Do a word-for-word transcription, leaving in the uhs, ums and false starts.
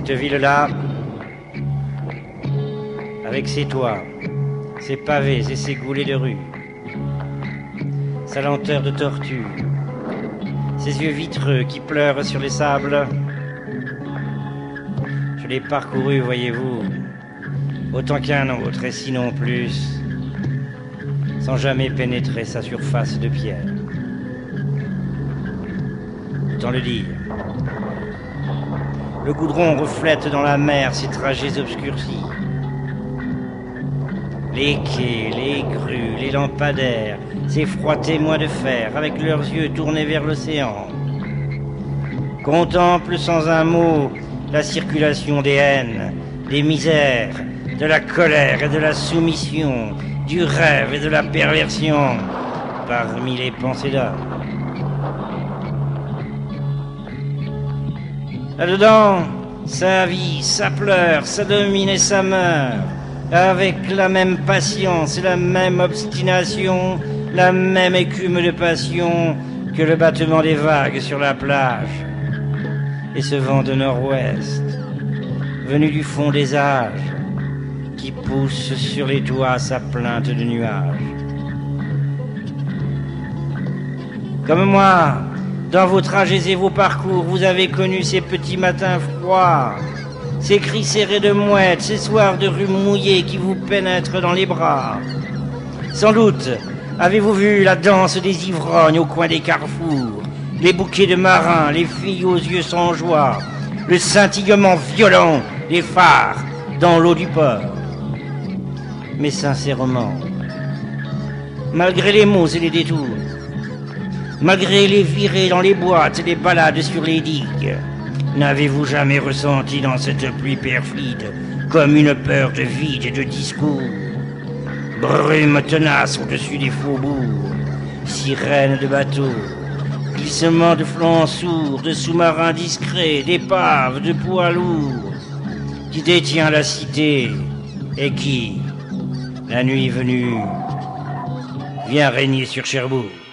Cette ville-là, avec ses toits, ses pavés et ses goulets de rue, sa lenteur de tortue, ses yeux vitreux qui pleurent sur les sables, je l'ai parcouru, voyez-vous, autant qu'un autre, et sinon plus, sans jamais pénétrer sa surface de pierre. Autant le dire. Le goudron reflète dans la mer ses trajets obscurcis. Les quais, les grues, les lampadaires, ces froids témoins de fer, avec leurs yeux tournés vers l'océan, contemplent sans un mot la circulation des haines, des misères, de la colère et de la soumission, du rêve et de la perversion, parmi les pensées d'hommes. Là-dedans, ça vit, ça pleure, ça domine et ça meurt, avec la même patience et la même obstination, la même écume de passion que le battement des vagues sur la plage. Et ce vent de nord-ouest, venu du fond des âges, qui pousse sur les toits sa plainte de nuages. Comme moi, dans vos trajets et vos parcours, vous avez connu ces petits matins froids, ces cris serrés de mouettes, ces soirs de rue mouillées qui vous pénètrent dans les bras. Sans doute avez-vous vu la danse des ivrognes au coin des carrefours, les bouquets de marins, les filles aux yeux sans joie, le scintillement violent des phares dans l'eau du port. Mais sincèrement, malgré les mots et les détours, malgré les virées dans les boîtes et les balades sur les digues, n'avez-vous jamais ressenti dans cette pluie perfide comme une peur de vide et de discours? Brume tenace au-dessus des faubourgs, sirènes de bateaux, glissements de flancs sourds, de sous-marins discrets, d'épaves, de poids lourds, qui détient la cité et qui, la nuit venue, vient régner sur Cherbourg.